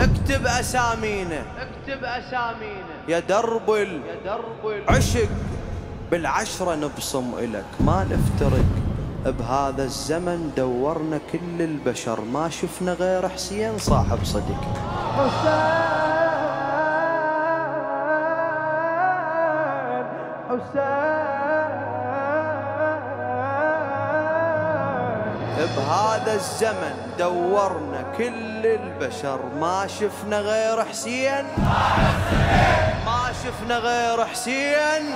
اكتب أسامينا، اكتب أسامينا يا درب العشق، بالعشرة نبصم إلك ما نفترق. بهذا الزمن دورنا كل البشر ما شفنا غير حسين صاحب صدق. بهذا الزمن دورنا كل البشر ما شفنا غير حسين، ما شفنا غير حسين.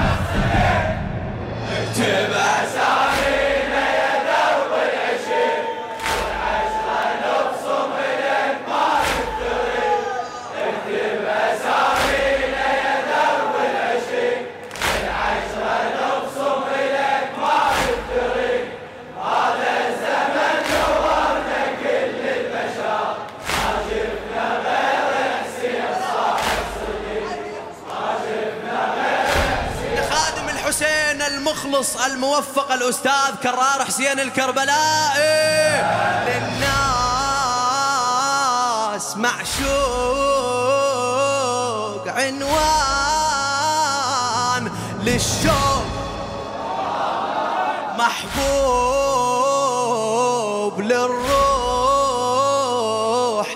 اكتب أسامينا يا درب العشق، والعشرة نبصم إليك ما نفترق. اكتب أسامينا يا درب العشق، والعشرة نبصم إليك ما نفترق. هذا الزمن دورنا كل البشر ما شفنا غير حسين صاحب صدق، ما شفنا غير حسين. خادم الحسين المخلص الموفق الأستاذ كرار حسين الكربلائي، للناس معشوق عنوان، للشوق محبوب، للروح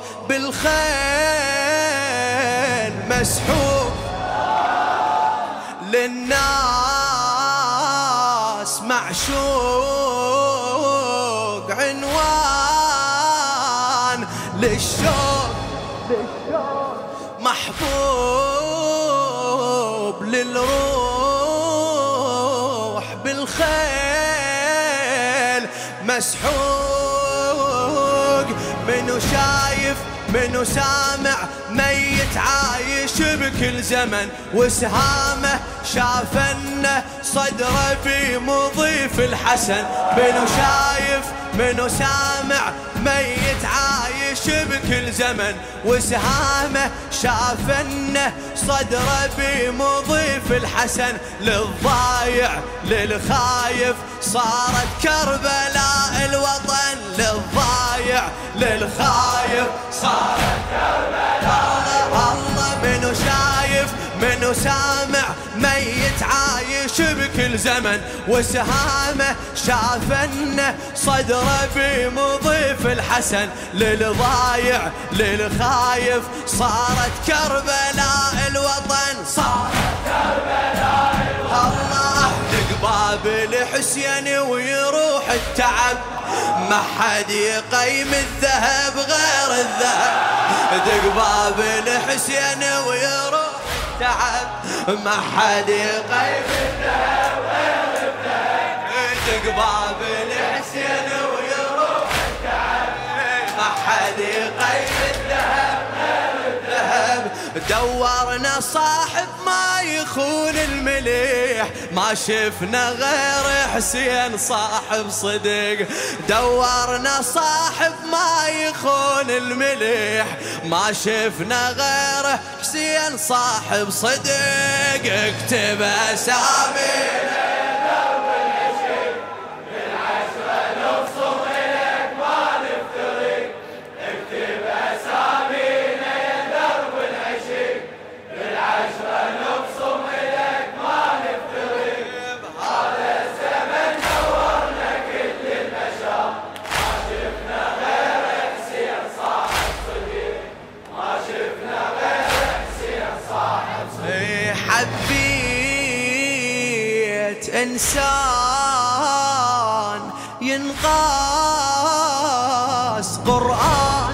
بالخيل مسحوب، للناس معشوق عنوان، للشوق محبوب، للروح بالخيل مسحوق. منو شايف منو سامع ميت عايش بكل زمن، وسهامه شافنه صدره في مضيف الحسن. منو شايف منو سامع ميت عايش بكل زمن، وسهامه شافنه صدره بمضيف الحسن. للضايع للخايف صارت كربلاء الوطن، للضايع للخايف صارت كربلاء. الله منو شايف منو سامع ميت عايش بكل زمن، وسهامه شافنه صدره بمضيف الحسن. للضايع للخايف صارت كربلاء الوطن، صارت كربلاء الوطن. الله لقباب الحسين ويروح التعب، ما حد يقيم الذهب غير الذهب. دقباب الحسين ويروح التعب، ما حد يقيم الذهب غير الذهب. دقباب الحسين ويروح التعب، ما حد يقيم الذهب غير الذهب. دورنا صاحب ما يخون المليح، ما شفنا غير حسين صاحب صدق. دورنا صاحب ما يخون المليح، ما شفنا غير حسين صاحب صدق. اكتب أسامينا يا درب العشق، بالعشرة نبصم إليك ما نفترق. اكتب أسامينا يا درب العشق، بالعشرة نبصم إليك ما نفترق. هذا الزمن دورنا كل البشر ما شفنا غير حسين صاحب صدق، ما شفنا غير حسين صاحب صدق. حبيت إنسان ينقاس قرآن،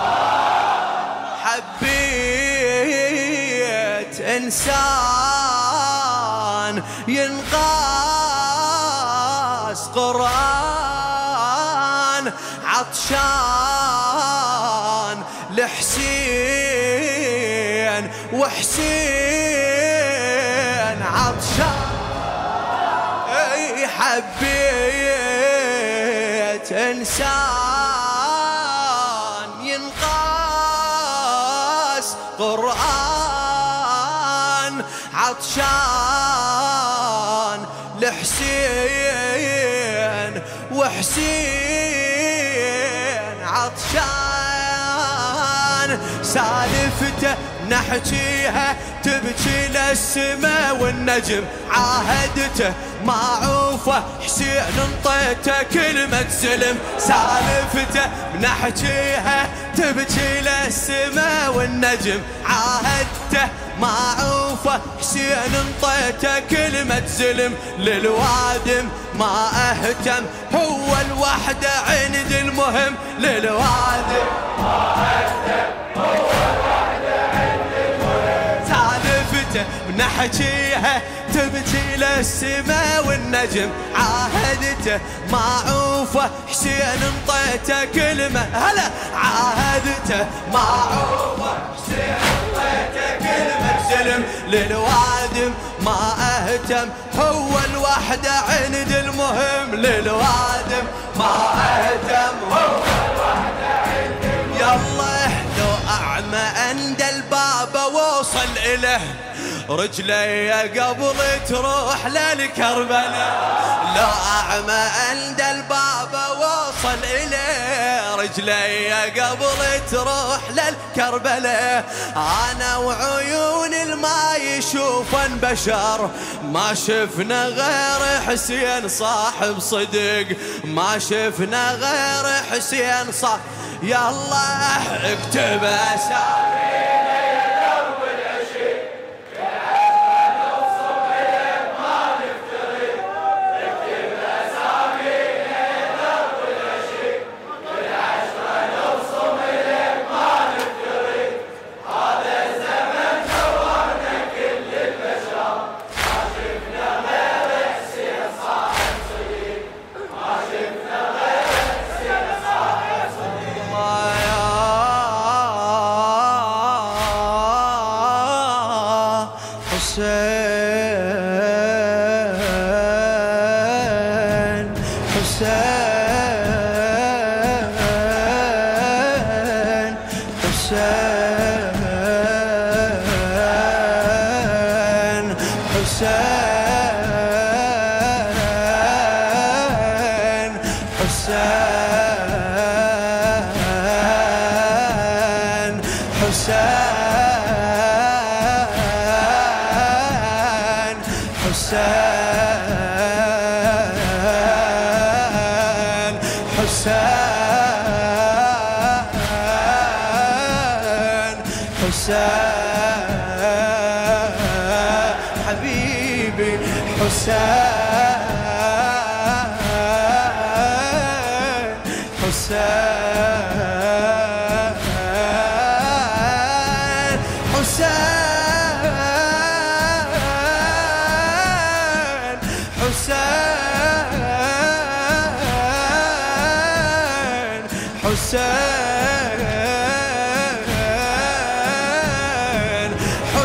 حبيت إنسان ينقاس قرآن، عطشان لحسين وحسين عطشان. حبيت إنسان ينقاس قرآن، عطشان لحسين وحسين عطشان. سالفته نحكيها تبكي للسما والنجم عاهدته معوفه حسين انطيته كلمة سلم. سالفته نحكيها تبكي للسما والنجم عاهدته معوفه حسين انطيته كلمة سلم. للوادم ما اهتم هو الوحدة عند المهم. للوادم ما اهتم هو الوحدة عند المهم. سالفته بنحكيها تبكي للسما والنجم عاهدته معوفه حسين انطيته كلمة. هلا عاهدته معوفه حسين انطيته كلمة سلم. للوادم ما اهتم هو الوحدة عند المهم. للوادم ما اهتم هو الوحدة عند المهم. يلا لو اعمى عند الباب ووصل اله رجلي قبل تروح للكربلاء. لو اعمى عند الباب ووصل اليه رجلي قبل تروح للكربلاء. انا وعيون الما يشوفن بشر ما شفنا غير حسين صاحب صدق. ما شفنا غير حسين صاحب. يلا اكتب اسامينا يا درب العشق بالعزمة نوصل إليك ما نفترق. اكتب اسامينا يا درب العشق بالعزمة نوصل إليك ما نفترق. هذا الزمن جوعنا كل البشر ما شفنا غير حسين صاحب صديق. ما شفنا غير حسين صاحب صديق. حبيبي حسين حسين حسين حسين حسين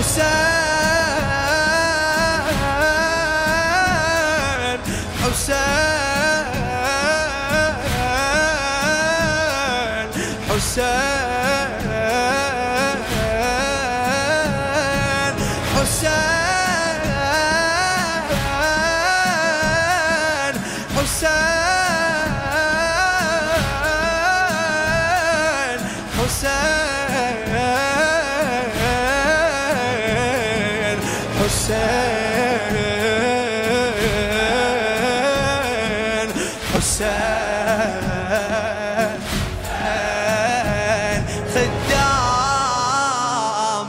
خدام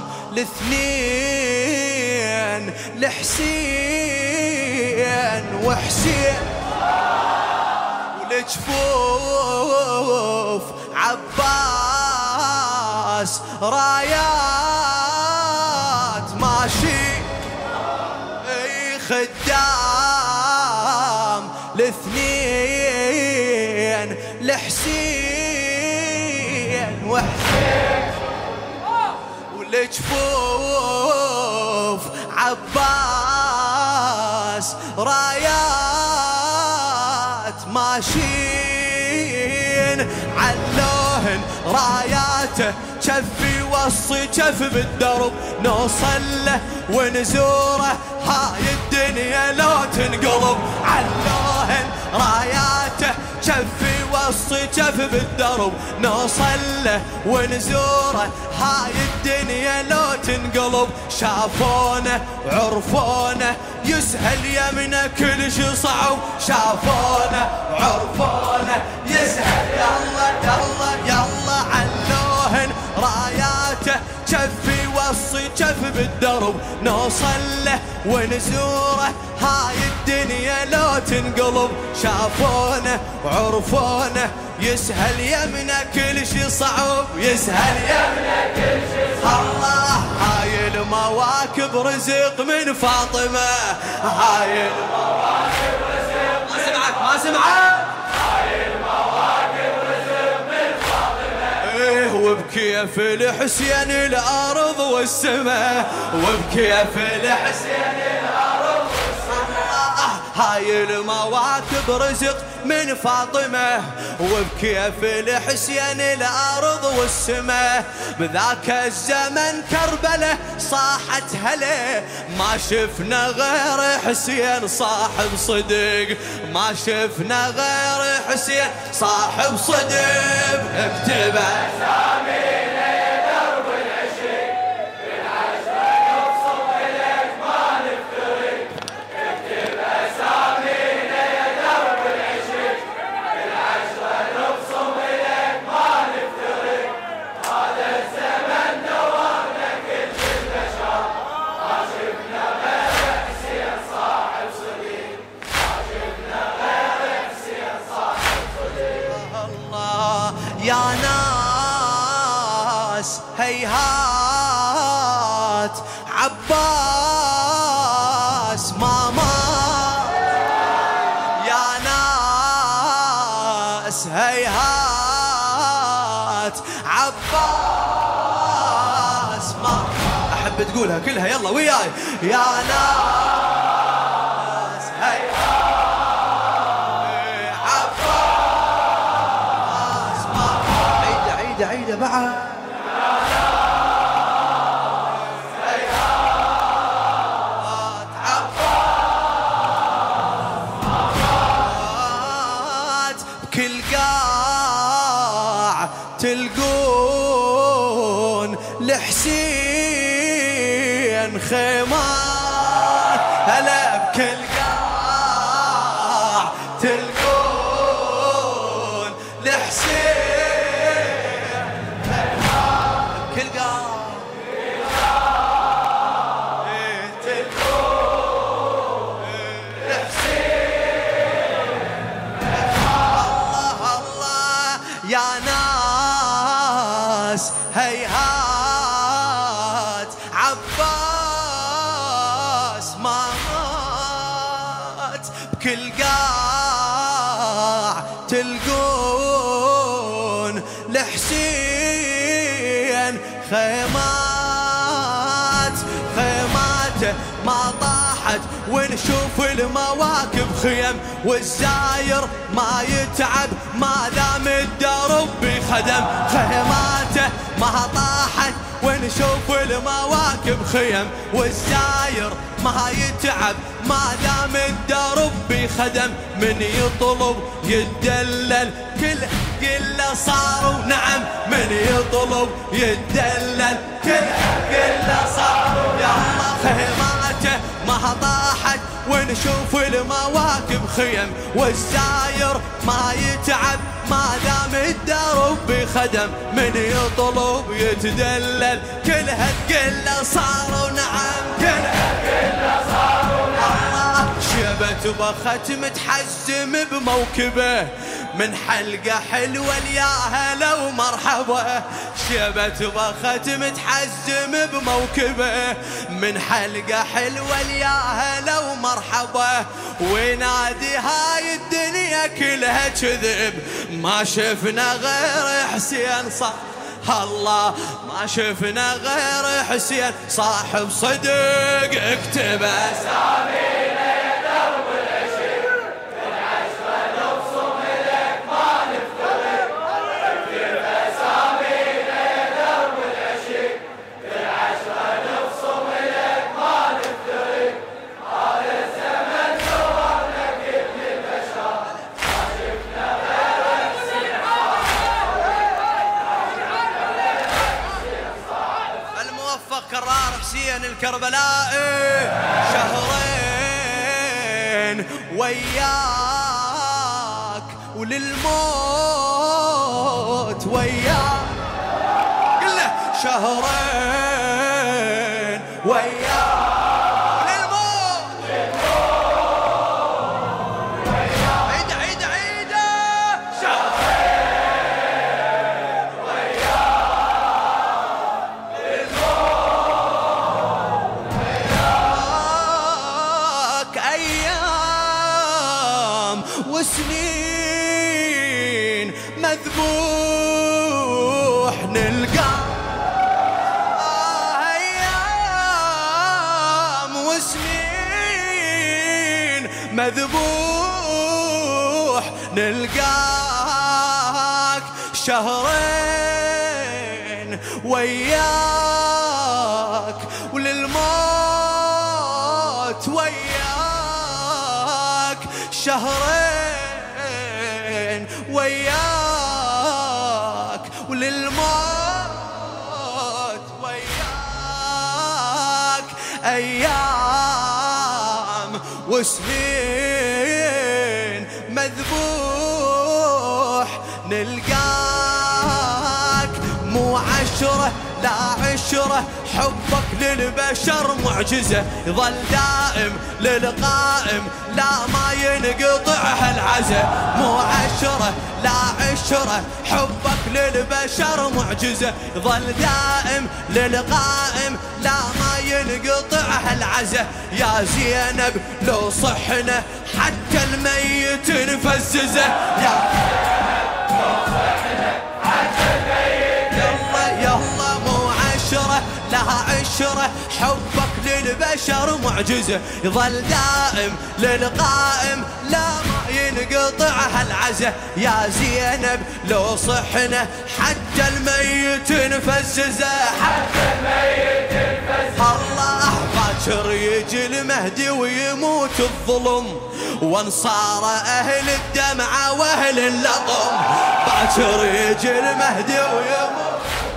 الاثنين لحسين وحسين ولجفوف عباس رايات ماشي. خدام الاثنين لحسين وحسين ولجفوف عباس رايات ماشين. علوهن راياته كفي وصي كف بالدرب نوصل له ونزوره هاي الدنيا لو تنقلب. علوهن راياته كفي وسط كف بالدرب نوصل له ونزوره هاي الدنيا لو تنقلب شافونا وعرفونا يسهل يمنا كل شي صعب شافونا وعرفونا يسهل يلا يلا يلا علوهن راياته كفي وصي كف بالدرب نوصل له ونزوره هاي الدنيا لو تنقلب شافونا وعرفونا يسهل يمنا كل شي صعب يسهل يمنا كل شي صعب الله هاي المواكب رزق من فاطمة هاي المواكب رزق ما سمعك ما سمعك هاي المواكب رزق من فاطمة ايه وبكيف الحسين الأرض والسماء وبكيف الحسين الأرض والسماء هاي المواكب رزق من فاطمة وبكيف الحسين الأرض والسماء بذاك الزمن كربلة صاحت هلا ما شفنا غير حسين صاحب صدق ما شفنا غير حسين صاحب صدق اكتب أسامينا يا درب العشق بالعشرة نبصم إليك ما نفترق اكتب أسامينا يا درب العشق بالعشرة نبصم إليك ما نفترق هذا الزمن دورنا كل البشر ما شفنا غير حسين صاحب صدق ما شفنا غير حسين صاحب صدق الله يا ناس هيهات عباس ما مات يا ناس هيهات عباس ما أحب تقولها كلها يلا وياي يا ناس هيهات عباس ما عيدة عيدة عيدة بعد كل قاع تلقون لحسين خيمات هلا بكل قاع تلقون لحسين خيمات كل قاع تلقون لحسين يا ناس هيهات عباس ما مات بكل قاع تلقون لحسين خيمات خيماته ما طاحت ونشوف المواكب خيم والزاير ما يتعب ما دام الدرب بخدم خيماته ما طاحت ونشوف المواكب خيم والزاير ما يتعب ما دام الدرب بخدم من يطلب يتدلل كل صاروا نعم من يطلب يتدلل كل صاروا يا الله خيماته ما طاحت ونشوف المواكب خيم والزاير ما يتعب ما دام الدرب بخدم من يطلب يتدلل كلها صاروا نعم كلها صاروا نعم شبت بخت متحزم بموكبه من حلقة حلوة يا هلا ومرحبا شبت بخت متحزم بموكبه من حلقة حلوة يا هلا ومرحبا ونادي هاي الدنيا كلها كذب ما شفنا غير حسين صح الله ما شفنا غير حسين صاحب صدق اكتب أسامينا يا درب العشق بالعشرة نبصم إليك ما نفترق اكتب أسامينا يا درب العشق بالعشرة نبصم إليك ما نفترق هذا الزمن دورنا كل البشر ما شفنا غير حسين الكربلائي شهرين وياك وللموت وياك قله شهرين وياك وسنين مذبوح نلقى أيام وسنين مذبوح نلقاك شهرين وياك وللموت وياك شهرين وياك وللموت وياك أيام وسنين مذبوح نلقاك مو عشرة لا عشرة حبك للبشر معجزة يظل دائم للقائم لا ما ينقطع هالعزة مو عشرة لا عشرة حبك للبشر معجزة يظل دائم للقائم لا ما ينقطع هالعزة يا زينب لو صحنا حتى الميت نفززه يا لو صحنا حتى الميت يلا مو عشرة لها عشرة حبك للبشر معجزة يظل دائم للقائم لا ما ينقطع هالعزة يا زينب لو صحنا حتى الميت نفززه حتى الميت نفززه الله باكر يجي المهدي ويموت الظلم وانصار أهل الدمعة وأهل اللطم باكر يجي المهدي ويموت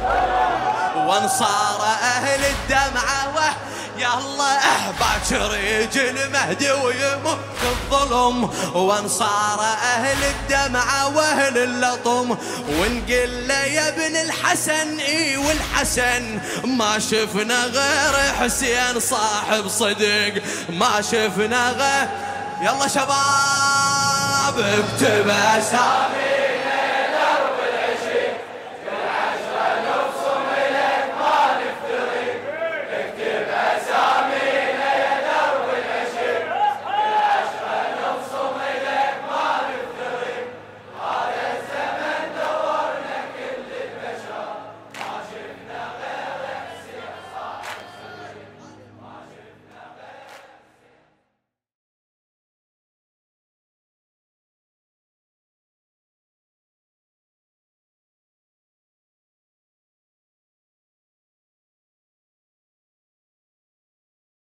وانصار أهل الدمعة يا الله باكر يجي المهدي ويموت الظلم وانصار أهل الدمعة وأهل اللطم ونقل له يا ابن الحسن اي والحسن ما شفنا غير حسين صاحب صدق ما شفنا غير يلا شباب اكتب اسامي